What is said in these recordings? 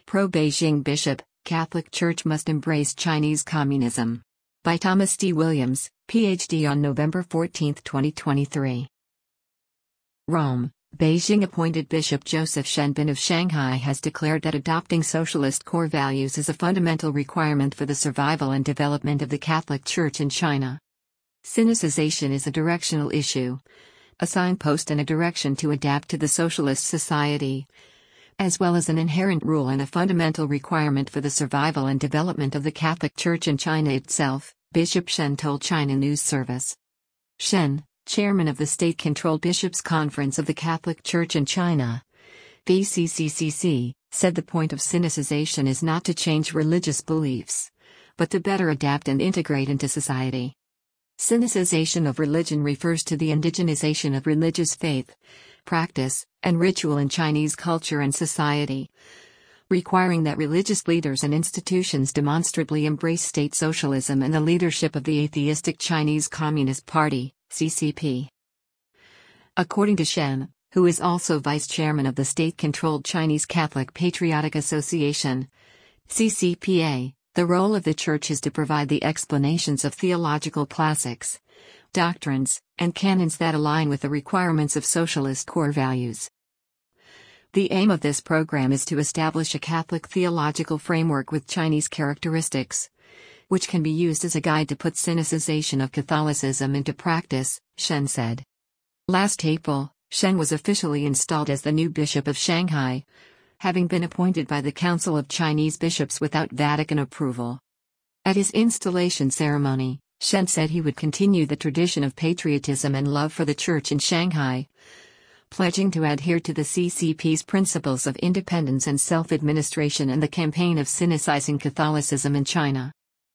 Pro-Beijing Bishop, Catholic Church must embrace Chinese communism. By Thomas D. Williams, Ph.D. on November 14, 2023. Rome, Beijing-appointed Bishop Joseph Shenbin of Shanghai has declared that adopting socialist core values is a fundamental requirement for the survival and development of the Catholic Church in China. Sinicization is a directional issue, a signpost and a direction to adapt to the socialist society, as well as an inherent rule and a fundamental requirement for the survival and development of the Catholic Church in China itself, Bishop Shen told China News Service. Shen, chairman of the state-controlled Bishops' Conference of the Catholic Church in China, BCCCC, said the point of sinicization is not to change religious beliefs, but to better adapt and integrate into society. Sinicization of religion refers to the indigenization of religious faith, practice, and ritual in Chinese culture and society, requiring that religious leaders and institutions demonstrably embrace state socialism and the leadership of the atheistic Chinese Communist Party, CCP. According to Shen, who is also vice chairman of the state-controlled Chinese Catholic Patriotic Association, CCPA, the role of the Church is to provide the explanations of theological classics, doctrines, and canons that align with the requirements of socialist core values. The aim of this program is to establish a Catholic theological framework with Chinese characteristics, which can be used as a guide to put sinicization of Catholicism into practice, Shen said. Last April, Shen was officially installed as the new Bishop of Shanghai, having been appointed by the Council of Chinese Bishops without Vatican approval. At his installation ceremony, Shen said he would continue the tradition of patriotism and love for the Church in Shanghai, pledging to adhere to the CCP's principles of independence and self-administration and the campaign of sinicizing Catholicism in China.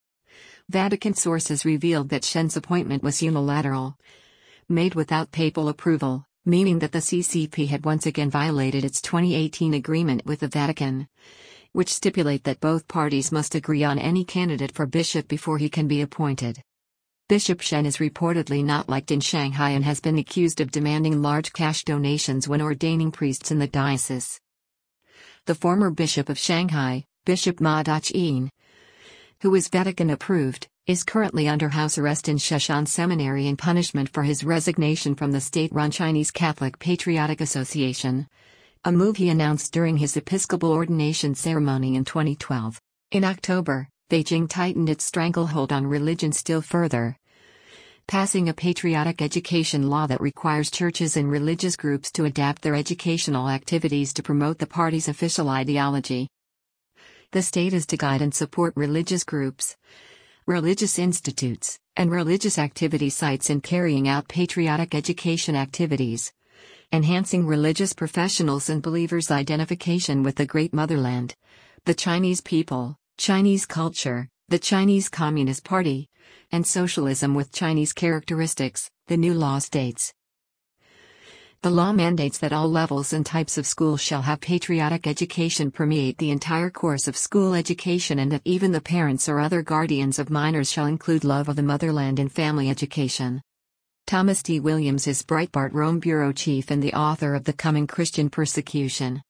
Vatican sources revealed that Shen's appointment was unilateral, made without papal approval, meaning that the CCP had once again violated its 2018 agreement with the Vatican, which stipulate that both parties must agree on any candidate for bishop before he can be appointed. Bishop Shen is reportedly not liked in Shanghai and has been accused of demanding large cash donations when ordaining priests in the diocese. The former bishop of Shanghai, Bishop Ma Daqin, who is Vatican-approved, is currently under house arrest in Sheshan Seminary in punishment for his resignation from the state-run Chinese Catholic Patriotic Association, a move he announced during his episcopal ordination ceremony in 2012. In October, Beijing tightened its stranglehold on religion still further, passing a patriotic education law that requires churches and religious groups to adapt their educational activities to promote the party's official ideology. The state is to guide and support religious groups, religious institutes, and religious activity sites in carrying out patriotic education activities, enhancing religious professionals and believers' identification with the Great Motherland, the Chinese people, Chinese culture, the Chinese Communist Party, and socialism with Chinese characteristics, the new law states. The law mandates that all levels and types of schools shall have patriotic education permeate the entire course of school education and that even the parents or other guardians of minors shall include love of the motherland in family education. Thomas D. Williams is Breitbart Rome bureau chief and the author of The Coming Christian Persecution.